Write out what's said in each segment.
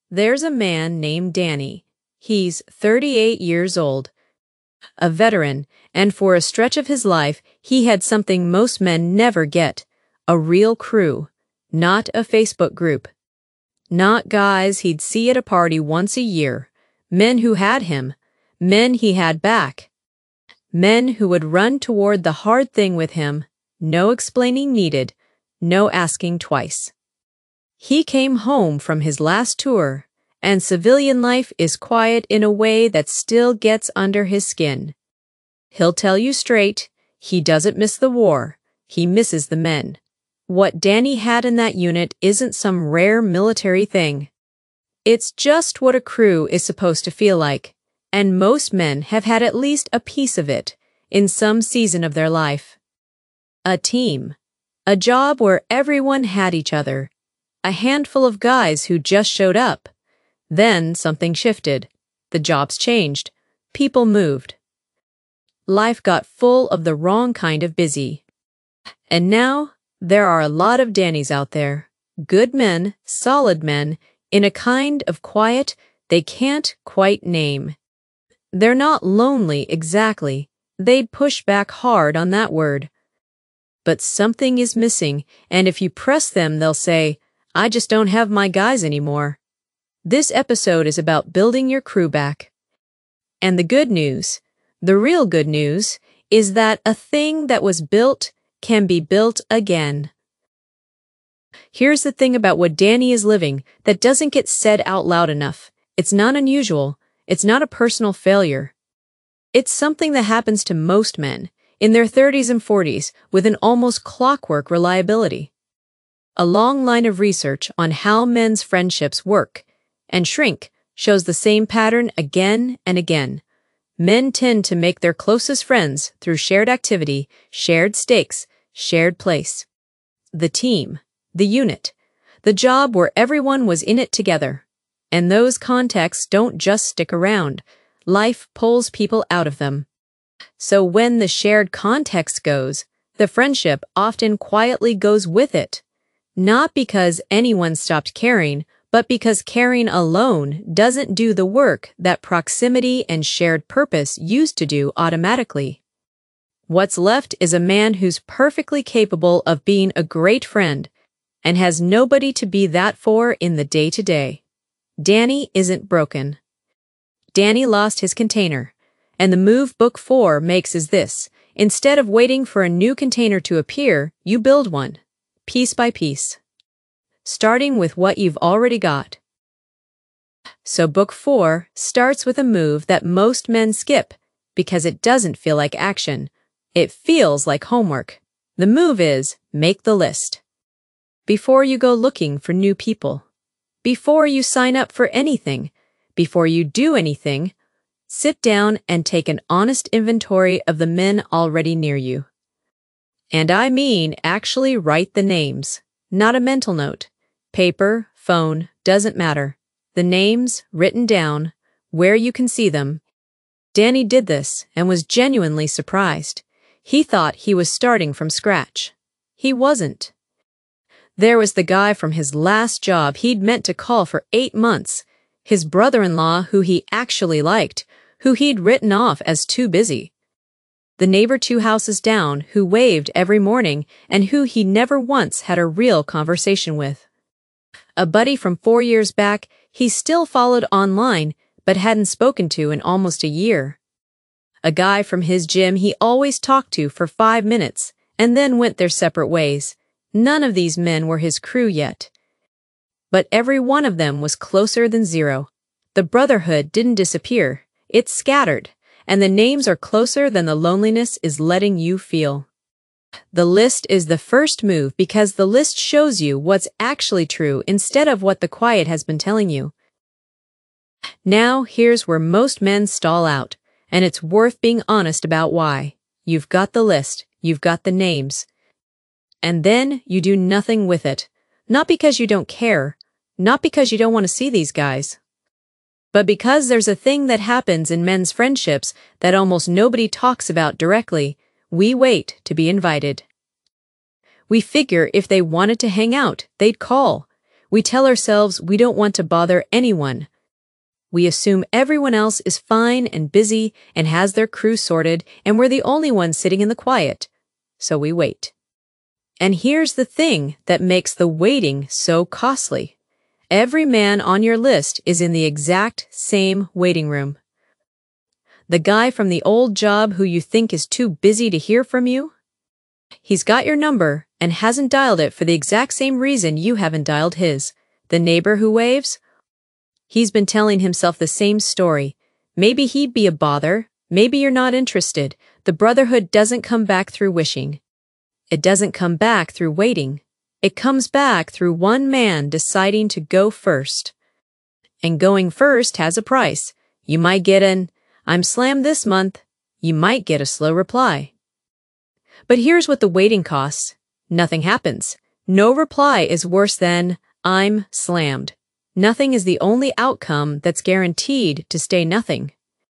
There's a man named Danny. He's 38 years old, a veteran, and for a stretch of his life, he had something most men never get: a real crew, not a Facebook group. Not guys he'd see at a party once a year, men who had him, men he had back, men who would run toward the hard thing with him, no explaining needed, no asking twice. He came home from his last tour, and civilian life is quiet in a way that still gets under his skin. He'll tell you straight, he doesn't miss the war, he misses the men. What Danny had in that unit isn't some rare military thing. It's just what a crew is supposed to feel like, and most men have had at least a piece of it in some season of their life. A team, a job where everyone had each other, a handful of guys who just showed up. Then something shifted. The jobs changed. People moved. Life got full of the wrong kind of busy. And now, there are a lot of Dannys out there. Good men, solid men, in a kind of quiet they can't quite name. They're not lonely exactly. They'd push back hard on that word. But something is missing, and if you press them, they'll say, "I just don't have my guys anymore." This episode is about building your crew back. And the good news, the real good news, is that a thing that was built can be built again. Here's the thing about what Danny is living that doesn't get said out loud enough. It's not unusual. It's not a personal failure. It's something that happens to most men in their 30s and 40s with an almost clockwork reliability. A long line of research on how men's friendships work and shrink shows the same pattern again and again. Men tend to make their closest friends through shared activity, shared stakes, shared place. The team, the unit, the job where everyone was in it together. And those contexts don't just stick around. Life pulls people out of them. So when the shared context goes, the friendship often quietly goes with it. Not because anyone stopped caring, but because caring alone doesn't do the work that proximity and shared purpose used to do automatically. What's left is a man who's perfectly capable of being a great friend and has nobody to be that for in the day-to-day. Danny isn't broken. Danny lost his container, and the move Book 4 makes is this: instead of waiting for a new container to appear, you build one, piece by piece, starting with what you've already got. So Book 4 starts with a move that most men skip because it doesn't feel like action. It feels like homework. The move is make the list. Before you go looking for new people, before you sign up for anything, before you do anything, sit down and take an honest inventory of the men already near you. And I mean actually write the names, not a mental note. Paper, phone, doesn't matter. The names written down, where you can see them. Danny did this and was genuinely surprised. He thought he was starting from scratch. He wasn't. There was the guy from his last job he'd meant to call for 8 months, his brother-in-law who he actually liked, who he'd written off as too busy. The neighbor 2 houses down who waved every morning and who he never once had a real conversation with. A buddy from 4 years back he still followed online but hadn't spoken to in almost a year. A guy from his gym he always talked to for 5 minutes and then went their separate ways. None of these men were his crew yet. But every one of them was closer than zero. The brotherhood didn't disappear. It's scattered, and the names are closer than the loneliness is letting you feel. The list is the first move because the list shows you what's actually true instead of what the quiet has been telling you. Now, here's where most men stall out, and it's worth being honest about why. You've got the list, you've got the names, and then you do nothing with it. Not because you don't care, not because you don't want to see these guys, but because there's a thing that happens in men's friendships that almost nobody talks about directly. We wait to be invited. We figure if they wanted to hang out, they'd call. We tell ourselves we don't want to bother anyone. We assume everyone else is fine and busy and has their crew sorted, and we're the only ones sitting in the quiet. So we wait. And here's the thing that makes the waiting so costly. Every man on your list is in the exact same waiting room. The guy from the old job who you think is too busy to hear from you? He's got your number and hasn't dialed it for the exact same reason you haven't dialed his. The neighbor who waves? He's been telling himself the same story. Maybe he'd be a bother. Maybe you're not interested. The brotherhood doesn't come back through wishing. It doesn't come back through waiting. It comes back through one man deciding to go first. And going first has a price. You might get an, "I'm slammed this month." You might get a slow reply. But here's what the waiting costs. Nothing happens. No reply is worse than, "I'm slammed." Nothing is the only outcome that's guaranteed to stay nothing.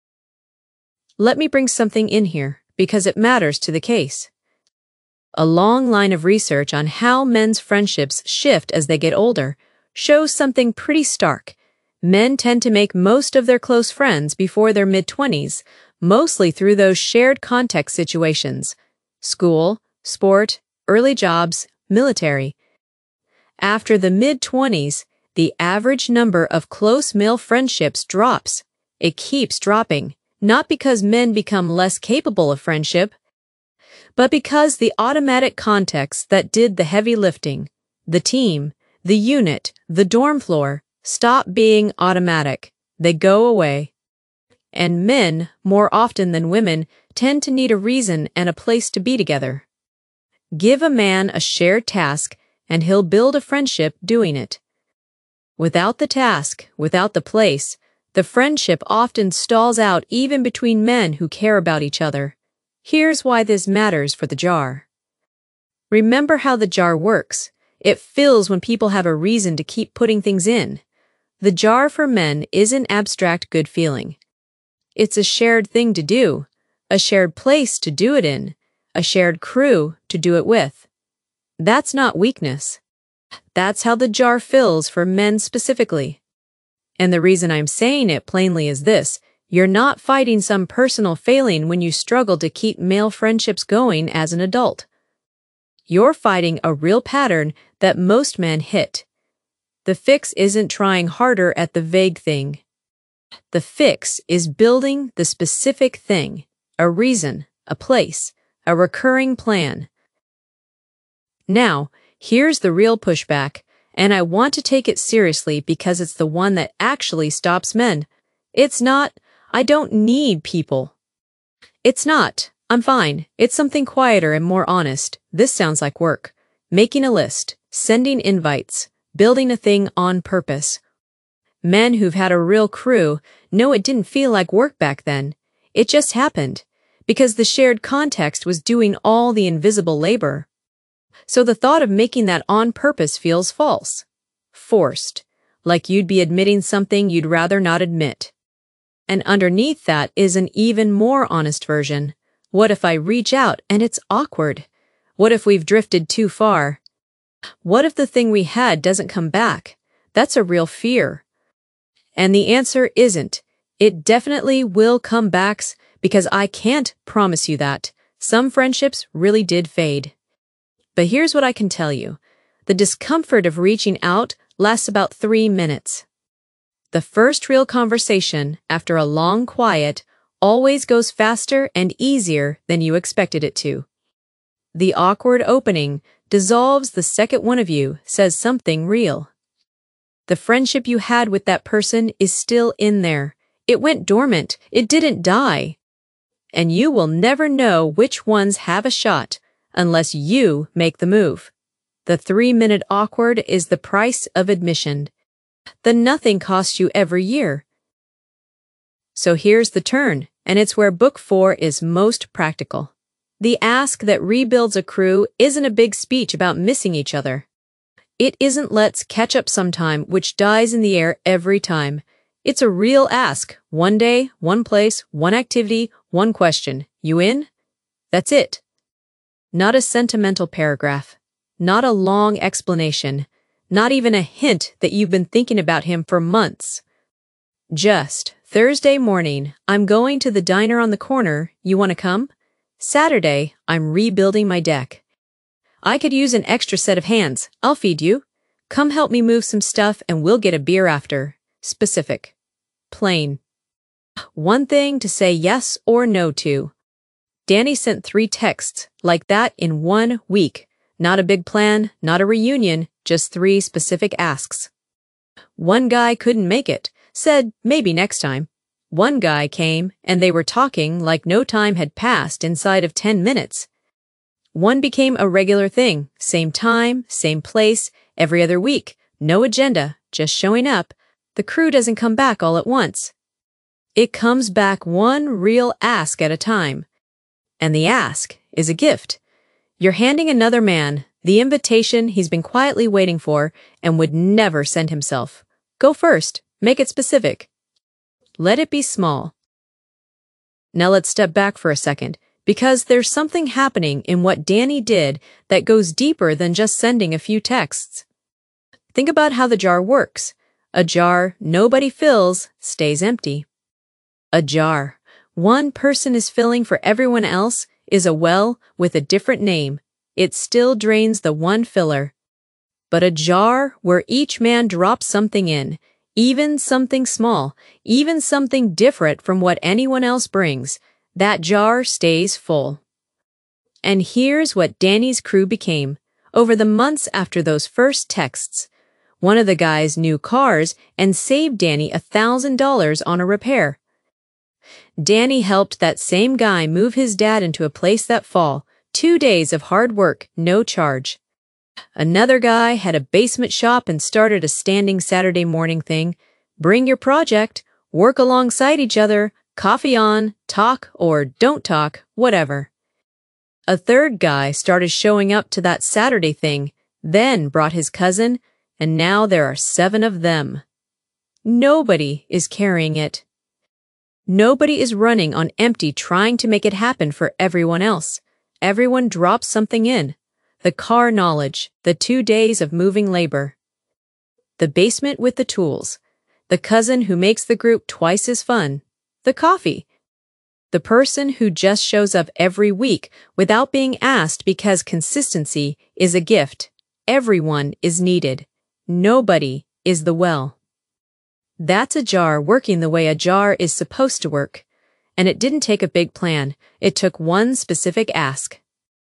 Let me bring something in here, because it matters to the case. A long line of research on how men's friendships shift as they get older shows something pretty stark. Men tend to make most of their close friends before their mid-20s, mostly through those shared context situations: school, sport, early jobs, military. After the mid-20s, the average number of close male friendships drops. It keeps dropping, not because men become less capable of friendship, but because the automatic context that did the heavy lifting, the team, the unit, the dorm floor, stop being automatic. They go away. And men, more often than women, tend to need a reason and a place to be together. Give a man a shared task, and he'll build a friendship doing it. Without the task, without the place, the friendship often stalls out even between men who care about each other. Here's why this matters for the jar. Remember how the jar works. It fills when people have a reason to keep putting things in. The jar for men isn't abstract good feeling. It's a shared thing to do, a shared place to do it in, a shared crew to do it with. That's not weakness. That's how the jar fills for men specifically. And the reason I'm saying it plainly is this: you're not fighting some personal failing when you struggle to keep male friendships going as an adult. You're fighting a real pattern that most men hit. The fix isn't trying harder at the vague thing. The fix is building the specific thing, a reason, a place, a recurring plan. Now, here's the real pushback, and I want to take it seriously because it's the one that actually stops men. It's not, "I don't need people." It's not, "I'm fine." It's something quieter and more honest. This sounds like work. Making a list, sending invites, building a thing on purpose. Men who've had a real crew know it didn't feel like work back then. It just happened, because the shared context was doing all the invisible labor. So the thought of making that on purpose feels false. Forced. Like you'd be admitting something you'd rather not admit. And underneath that is an even more honest version. What if I reach out and it's awkward? What if we've drifted too far? What if the thing we had doesn't come back? That's a real fear. And the answer isn't. It definitely will come back, because I can't promise you that. Some friendships really did fade. But here's what I can tell you. The discomfort of reaching out lasts about 3 minutes. The first real conversation, after a long quiet, always goes faster and easier than you expected it to. The awkward opening dissolves the second one of you says something real. The friendship you had with that person is still in there. It went dormant. It didn't die. And you will never know which ones have a shot unless you make the move. The 3-minute awkward is the price of admission. The nothing costs you every year. So here's the turn, and it's where Book 4 is most practical. The ask that rebuilds a crew isn't a big speech about missing each other. It isn't "let's catch up sometime," which dies in the air every time. It's a real ask. One day, one place, one activity, one question. You in? That's it. Not a sentimental paragraph. Not a long explanation. Not even a hint that you've been thinking about him for months. Just, Thursday morning, I'm going to the diner on the corner. You want to come? Saturday, I'm rebuilding my deck. I could use an extra set of hands. I'll feed you. Come help me move some stuff and we'll get a beer after. Specific. Plain. One thing to say yes or no to. Danny sent 3 texts like that in 1 week. Not a big plan, not a reunion, just 3 specific asks. One guy couldn't make it, said maybe next time. One guy came and they were talking like no time had passed inside of 10 minutes. One became a regular thing, same time, same place, every other week, no agenda, just showing up. The crew doesn't come back all at once. It comes back one real ask at a time. And the ask is a gift. You're handing another man the invitation he's been quietly waiting for and would never send himself. Go first. Make it specific. Let it be small. Now let's step back for a second, because there's something happening in what Danny did that goes deeper than just sending a few texts. Think about how the jar works. A jar nobody fills stays empty. A jar one person is filling for everyone else is a well with a different name. It still drains the one filler. But a jar where each man drops something in, even something small, even something different from what anyone else brings, that jar stays full. And here's what Danny's crew became. Over the months after those first texts, one of the guys knew cars and saved Danny $1,000 on a repair. Danny helped that same guy move his dad into a place that fall. 2 days of hard work, no charge. Another guy had a basement shop and started a standing Saturday morning thing. Bring your project, work alongside each other, coffee on, talk or don't talk, whatever. A third guy started showing up to that Saturday thing, then brought his cousin, and now there are 7 of them. Nobody is carrying it. Nobody is running on empty trying to make it happen for everyone else. Everyone drops something in. The car knowledge, the 2 days of moving labor. The basement with the tools. The cousin who makes the group twice as fun. The coffee. The person who just shows up every week without being asked because consistency is a gift. Everyone is needed. Nobody is the well. That's a jar working the way a jar is supposed to work. And it didn't take a big plan. It took one specific ask.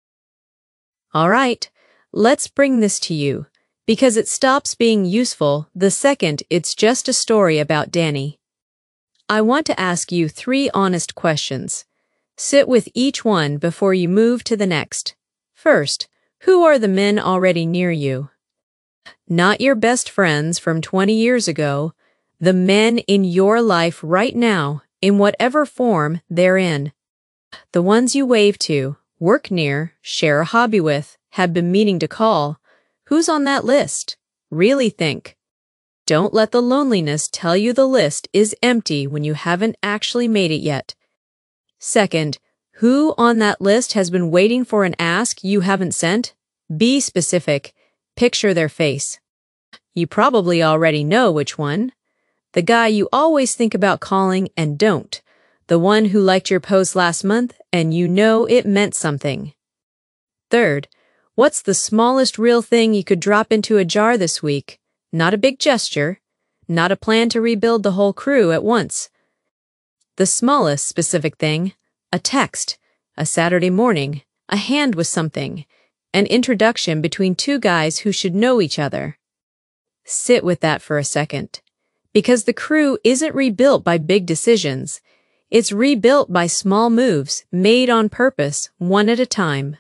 All right, let's bring this to you, because it stops being useful the second it's just a story about Danny. I want to ask you 3 honest questions. Sit with each one before you move to the next. First, who are the men already near you? Not your best friends from 20 years ago, the men in your life right now, in whatever form they're in. The ones you wave to, work near, share a hobby with, have been meaning to call. Who's on that list? Really think. Don't let the loneliness tell you the list is empty when you haven't actually made it yet. Second, who on that list has been waiting for an ask you haven't sent? Be specific. Picture their face. You probably already know which one. The guy you always think about calling and don't. The one who liked your post last month and you know it meant something. Third, what's the smallest real thing you could drop into a jar this week? Not a big gesture. Not a plan to rebuild the whole crew at once. The smallest specific thing, a text, a Saturday morning, a hand with something, an introduction between 2 guys who should know each other. Sit with that for a second. Because the crew isn't rebuilt by big decisions. It's rebuilt by small moves made on purpose, one at a time.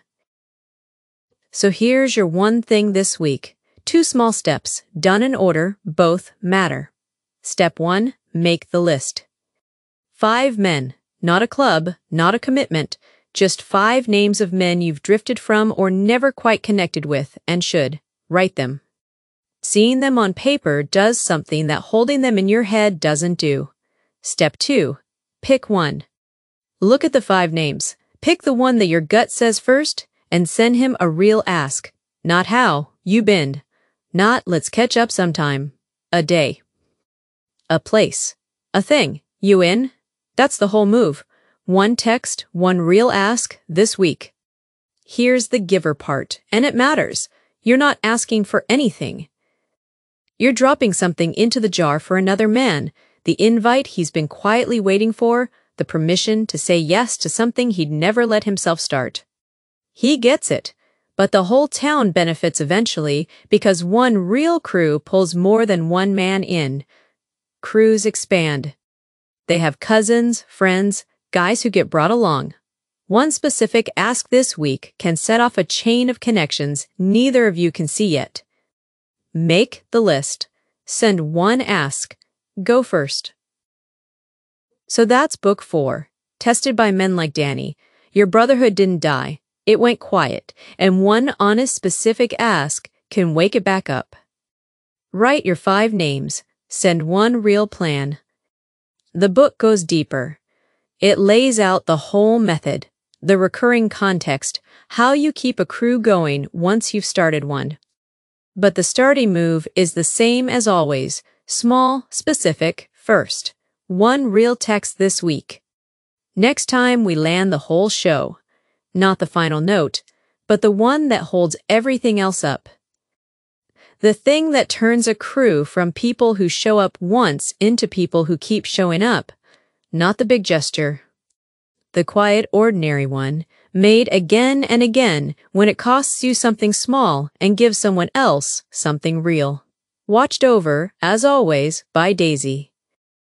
So here's your one thing this week. 2 small steps, done in order, both matter. Step 1, make the list. 5 men, not a club, not a commitment, just 5 names of men you've drifted from or never quite connected with and should. Write them. Seeing them on paper does something that holding them in your head doesn't do. Step 2, pick one. Look at the 5 names. Pick the one that your gut says first and send him a real ask. Not how, you bend. Not let's catch up sometime. A day. A place. A thing. You in? That's the whole move. One text, one real ask this week. Here's the giver part, and it matters. You're not asking for anything. You're dropping something into the jar for another man, the invite he's been quietly waiting for, the permission to say yes to something he'd never let himself start. He gets it, but the whole town benefits eventually because one real crew pulls more than one man in. Crews expand. They have cousins, friends, guys who get brought along. One specific ask this week can set off a chain of connections neither of you can see yet. Make the list. Send one ask. Go first. So that's book 4. Tested by men like Danny. Your brotherhood didn't die. It went quiet, and one honest, specific ask can wake it back up. Write your 5 names. Send one real plan. The book goes deeper. It lays out the whole method, the recurring context, how you keep a crew going once you've started one. But the starting move is the same as always. Small, specific, first. One real text this week. Next time we land the whole show. Not the final note, but the one that holds everything else up. The thing that turns a crew from people who show up once into people who keep showing up. Not the big gesture. The quiet, ordinary one, made again and again when it costs you something small and gives someone else something real. Watched over, as always, by Daisy.